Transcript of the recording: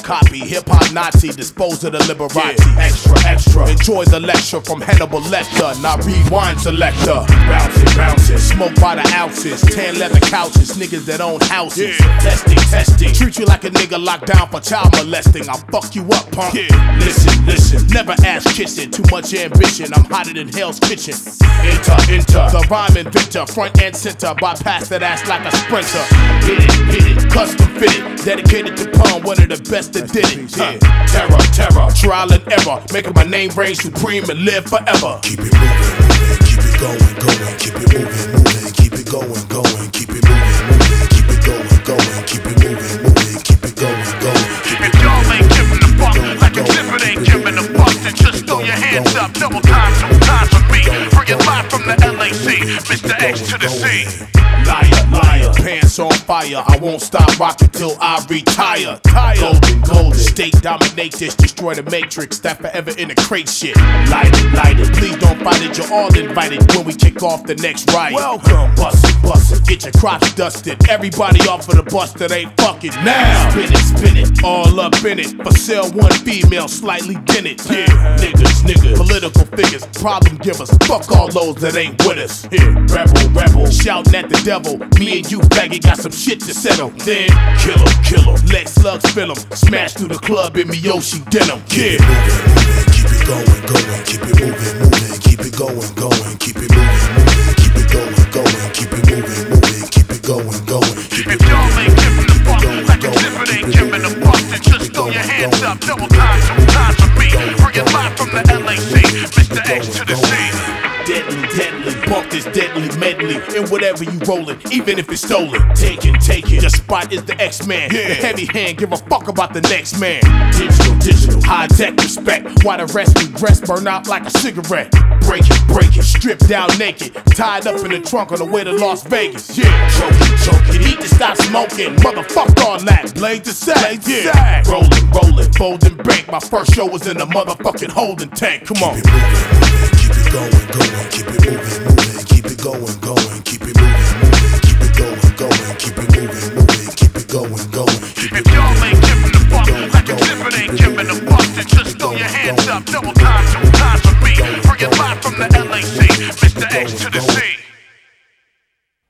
copy. Hip-hop Nazi, dispose of the Liberati. Extra, extra. Enjoy the lecture from Hannibal Lecter. Now rewind selector. Bouncing, bouncing. Smoke by the ounces. Tan leather couches. Niggas that own houses. Testing, testing. Treat you like a nigga locked down for child molesting. I'll fuck you up, punk. Listen, listen. Never ass kissing. Too much ambition. I'm hotter than Hell's Kitchen. Enter, enter. The rhyme inventor. Front and center. Bypass that ass like a sprinter. Hit it, custom fitted. Dedicated to pun. One of the best that did it. Terror, terror. Trial and error. Making my name reign supreme and live forever. Keep it moving, moving. Keep it going, going. Keep it moving, moving. Keep it going, going. Keep it moving, moving. Keep it going, going. Keep it moving, moving. Keep it going, going. If y'all ain't giving a fuck, like a exhibit ain't giving a fuck, then just throw your hands up. Double time, two times for me. Bring it live from the LAC, Mr. X to the C. Liar, liar, pants on fire. I won't stop rocking till I retire. Golden, golden, state dominate this. Destroy the matrix, that forever in the crate shit. Light it, light it. Please don't fight it, you're all invited when we kick off the next riot. Welcome, bust it, bust it. Get your crops dusted. Everybody off of the bus that ain't fucking now. Spin it, all up in it. For sale, one female, slightly dented. Yeah, niggas, niggas. Political figures, problem givers. Fuck all those that ain't with us. Here, rebel, rebel. Shouting at the devil. Me and you, faggot, got some shit to settle. Then, kill 'em, kill 'em. Let slugs fill 'em. Smash through the club in Miyoshi denim. Yeah. Keep it going, going. Keep it moving, moving. Keep it going, going. Keep it moving, moving. Keep it going, going. Keep it moving, moving. Keep it going, going. If y'all ain't giving a fuck, like exhibit ain't giving a fuck, then just throw your hands up. Double time, two times for me. Bring it live from the LAC, Mr. X to the C. Deadly, deadly, bump this deadly medley. And whatever you rollin', even if it's stolen. Take it, take it. The spot is the X-Man. The heavy hand, give a fuck about the next man. Digital, digital, high tech respect. Why the rest we rest burn out like a cigarette. Break it, stripped down naked. Tied up in the trunk on the way to Las Vegas. Yeah, choking, eat to stop smoking. Motherfuck all that, blade to sack. Yeah, rolling, folding bank. My first show was in the motherfucking holding tank. Come on. Keep it going, going. Keep it moving, moving. Keep it going, going. Keep it moving, moving. Keep it going, going. Keep it moving.